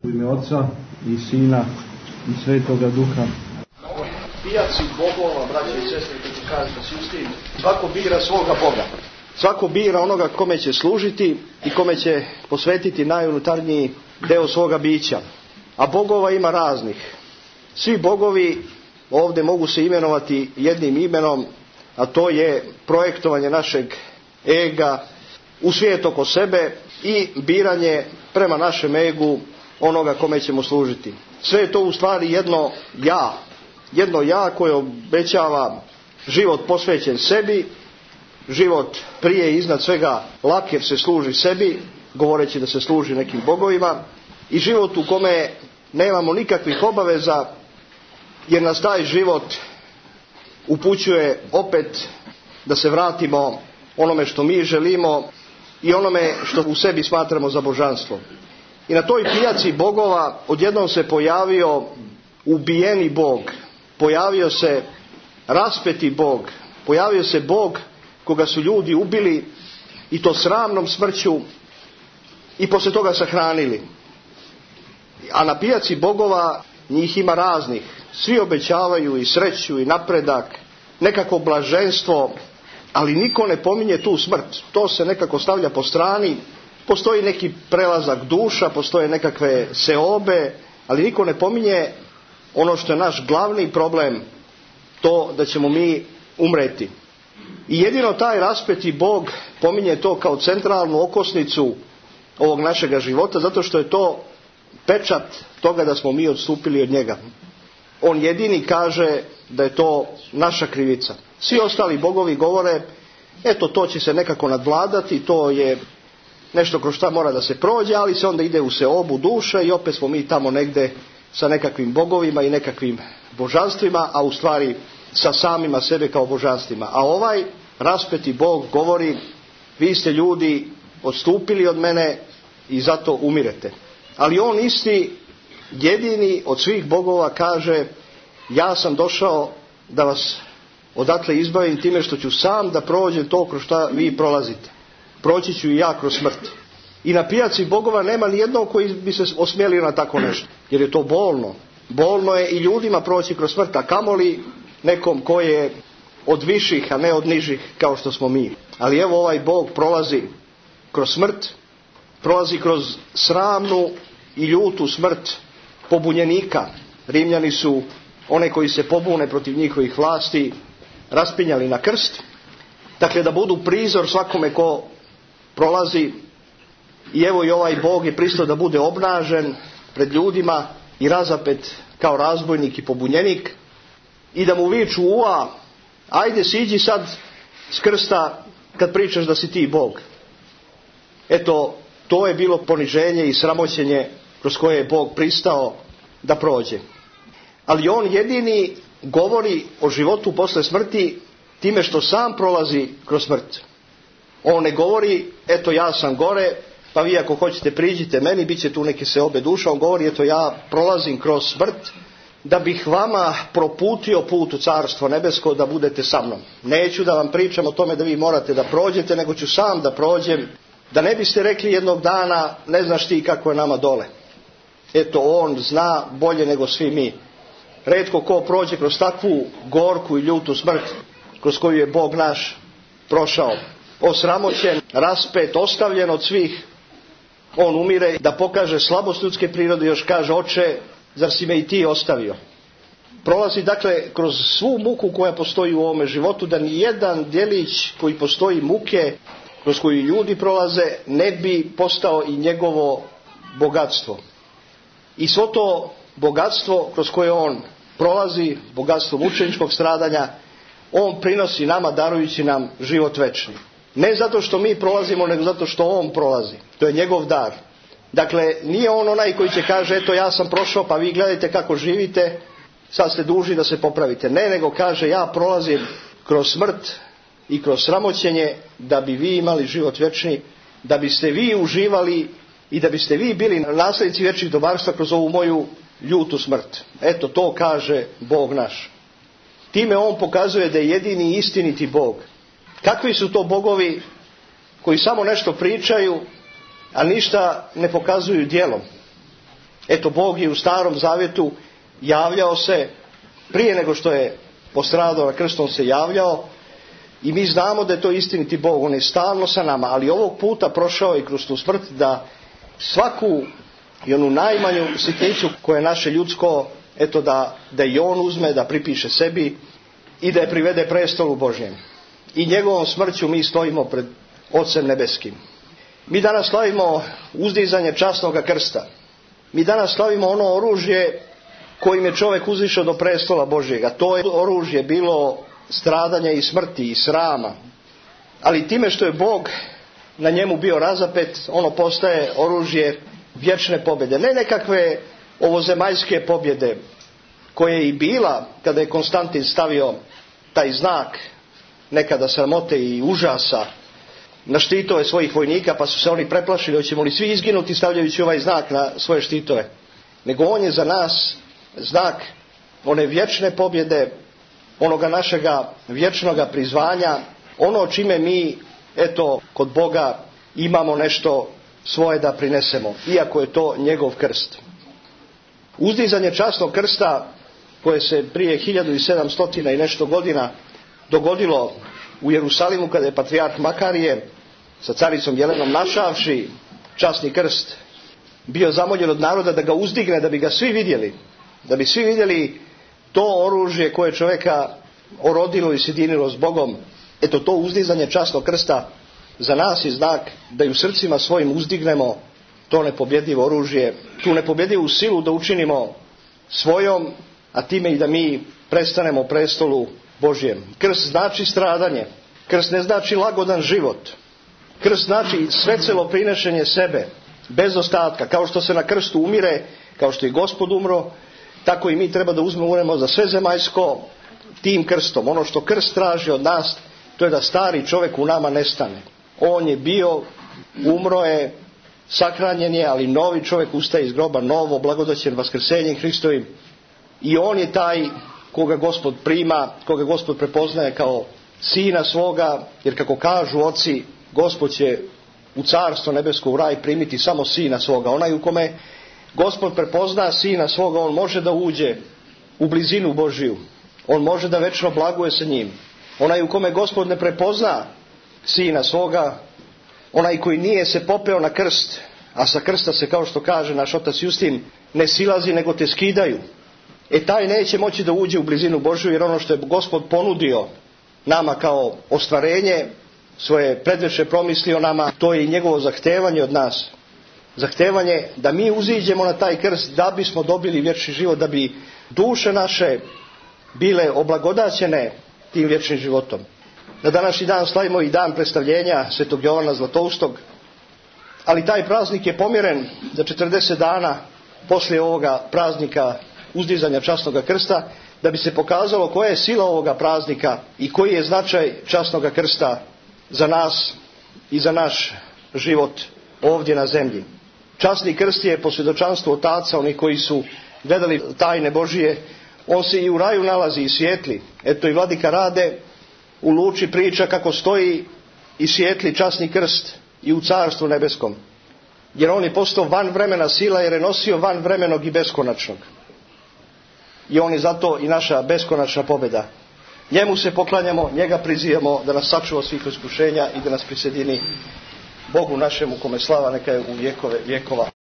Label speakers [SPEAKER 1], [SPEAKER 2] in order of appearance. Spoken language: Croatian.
[SPEAKER 1] U ime Oca i Sina i Svetoga Duha.
[SPEAKER 2] Pijaci bogova, braće i sestre, koji kaže da su istini. Svako bira svoga Boga. Svako bira onoga kome će služiti i kome će posvetiti najunutarnjiji deo svoga bića. A bogova ima raznih. Svi bogovi ovdje mogu se imenovati jednim imenom, a to je projektovanje našeg ega u svijet oko sebe i biranje prema našem egu onoga kome ćemo služiti. Sve je to u stvari jedno ja koje obećava život posvećen sebi, život prije i iznad svega lak jer se služi sebi, govoreći da se služi nekim bogovima, i život u kome nemamo nikakvih obaveza jer nas taj život upućuje opet da se vratimo onome što mi želimo i onome što u sebi smatramo za božanstvo. I na toj pijaci bogova odjednom se pojavio ubijeni Bog, pojavio se raspeti Bog, pojavio se Bog koga su ljudi ubili i to sramnom smrću i poslije toga sahranili. A na pijaci bogova njih ima raznih. Svi obećavaju i sreću i napredak, nekako blaženstvo, ali niko ne pominje tu smrt. To se nekako stavlja po strani. Postoji neki prelazak duša, postoje nekakve seobe, ali niko ne pominje ono što je naš glavni problem, to da ćemo mi umreti. I jedino taj raspeti Bog pominje to kao centralnu okosnicu ovog našega života, zato što je to pečat toga da smo mi odstupili od njega. On jedini kaže da je to naša krivica. Svi ostali bogovi govore, eto to će se nekako nadvladati, to je nešto kroz šta mora da se prođe, ali se onda ide u seobu duše i opet smo mi tamo negdje sa nekakvim bogovima i nekakvim božanstvima, a u stvari sa samima sebe kao božanstvima. A ovaj raspeti Bog govori, vi ste ljudi odstupili od mene i zato umirete. Ali on isti, jedini od svih bogova kaže, ja sam došao da vas odatle izbavim time što ću sam da prođem to kroz šta vi prolazite. Proći ću i ja kroz smrt. I na pijaci bogova nema ni jednog koji bi se osmjelio na tako nešto. Jer je to bolno. Bolno je i ljudima proći kroz smrt, a kamoli nekom ko je od viših, a ne od nižih kao što smo mi. Ali evo ovaj Bog prolazi kroz smrt, prolazi kroz sramnu i ljutu smrt pobunjenika. Rimljani su one koji se pobune protiv njihovih vlasti raspinjali na krst. Dakle, da budu prizor svakome ko prolazi. I evo i ovaj Bog je pristao da bude obnažen pred ljudima i razapet kao razbojnik i pobunjenik. I da mu viču, ua, ajde siđi sad s krsta kad pričaš da si ti Bog. Eto, to je bilo poniženje i sramoćenje kroz koje je Bog pristao da prođe. Ali on jedini govori o životu posle smrti time što sam prolazi kroz smrt. On ne govori, eto ja sam gore, pa vi ako hoćete priđite meni, bit će tu neke seobe duša. On govori, eto ja prolazim kroz smrt da bih vama proputio put u Carstvo nebesko, da budete sa mnom. Neću da vam pričam o tome da vi morate da prođete, nego ću sam da prođem, da ne biste rekli jednog dana, ne znaš ti kako je nama dole. Eto, on zna bolje nego svi mi. Retko ko prođe kroz takvu gorku i ljutu smrt kroz koju je Bog naš prošao. Osramoćen, raspet, ostavljen od svih. On umire da pokaže slabost ljudske prirode, još kaže, oče, zar si me i ti ostavio? Prolazi dakle kroz svu muku koja postoji u ovome životu, da ni jedan djelić koji postoji muke, kroz koju ljudi prolaze, ne bi postao i njegovo bogatstvo. I svo to bogatstvo kroz koje on prolazi, bogatstvo mučeničkog stradanja, on prinosi nama darujući nam život večni. Ne zato što mi prolazimo, nego zato što on prolazi. To je njegov dar. Dakle, nije on onaj koji će kaže, eto ja sam prošao, pa vi gledajte kako živite, sad ste dužni da se popravite. Ne, nego kaže, ja prolazim kroz smrt i kroz sramoćenje da bi vi imali život večni, da biste vi uživali i da biste vi bili nasljednici vječnih dobarstva kroz ovu moju ljutu smrt. Eto, to kaže Bog naš. Time on pokazuje da je jedini istiniti Bog. Kakvi su to bogovi koji samo nešto pričaju, a ništa ne pokazuju djelom? Eto, Bog je u Starom Zavjetu javljao se, prije nego što je postradao na krstu, on se javljao i mi znamo da je to istiniti Bog, on je stalno sa nama, ali ovog puta prošao je kroz tu smrt da svaku i onu najmanju sitnicu koje je naše ljudsko, eto da i on uzme, da pripiše sebi i da je privede prestolu Božjem. I njegovom smrću mi stojimo pred Ocem nebeskim. Mi danas slavimo uzdizanje časnoga krsta. Mi danas slavimo ono oružje kojim je čovjek uzišao do prestola Božjega. To je oružje bilo stradanja i smrti i srama. Ali time što je Bog na njemu bio razapet, ono postaje oružje vječne pobjede. Ne nekakve ovozemaljske pobjede koje je i bila kada je Konstantin stavio taj znak nekada sramote i užasa na štitove svojih vojnika, pa su se oni preplašili, hoćemo li svi izginuti stavljajući ovaj znak na svoje štitove. Nego on je za nas znak one vječne pobjede, onoga našega vječnoga prizvanja, ono čime mi, eto, kod Boga imamo nešto svoje da prinesemo, iako je to njegov krst. Uzdizanje časnog krsta, koje se prije 1700 i nešto godina dogodilo u Jerusalimu, kada je patrijarh Makarije sa caricom Jelenom našavši časni krst bio zamoljen od naroda da ga uzdigne, da bi ga svi vidjeli, da bi svi vidjeli to oružje koje čovjeka orodilo i sjedinilo s Bogom. Eto, to uzdizanje časnog krsta za nas je znak da i u srcima svojim uzdignemo to nepobjedivo oružje, tu nepobjedivu silu da učinimo svojom, a time i da mi prestanemo prestolu Božjem. Krst znači stradanje. Krst ne znači lagodan život. Krst znači svecelo prinešenje sebe, bez ostatka. Kao što se na krstu umire, kao što i Gospod umro, tako i mi treba da umremo za sve zemaljsko tim krstom. Ono što krst traži od nas, to je da stari čovjek u nama nestane. On je bio, umro je, sahranjen je, ali novi čovjek ustaje iz groba, novo, blagodaćen vaskrsenjem Hristovim. I on je taj koga Gospod prima, koga Gospod prepoznaje kao sina svoga, jer kako kažu oci, Gospod će u carstvo nebesko, u raj primiti samo sina svoga. Onaj u kome Gospod prepozna sina svoga, on može da uđe u blizinu Božiju. On može da večno blaguje sa njim. Onaj u kome Gospod ne prepozna sina svoga, onaj koji nije se popeo na krst, a sa krsta se, kao što kaže naš otac Justin, ne silazi nego te skidaju. Taj neće moći da uđe u blizinu Božju, jer ono što je Gospod ponudio nama kao ostvarenje svoje predveče promislio nama, to je i njegovo zahtevanje od nas. Zahtevanje da mi uziđemo na taj krst da bismo dobili vječni život, da bi duše naše bile oblagodaćene tim vječnim životom. Na današnji dan slavimo i dan predstavljenja Svetog Jovana Zlatoustog, ali taj praznik je pomjeren za 40 dana poslije ovoga praznika uzdizanja časnoga krsta, da bi se pokazalo koja je sila ovoga praznika i koji je značaj časnoga krsta za nas i za naš život ovdje na zemlji. Časni krst je po svjedočanstvu otaca, oni koji su gledali tajne Božije, on se i u raju nalazi i svijetli. Eto, i vladika Rade u Luči priča kako stoji i svijetli časni krst i u carstvu nebeskom, jer on je postao van vremena sila, jer je nosio van vremenog i beskonačnog. I on je zato i naša beskonačna pobjeda. Njemu se poklanjamo, njega prizivamo da nas sačuva svih iskušenja i da nas prisjedini Bogu našemu, kome slava neka je u vjekove vjekova.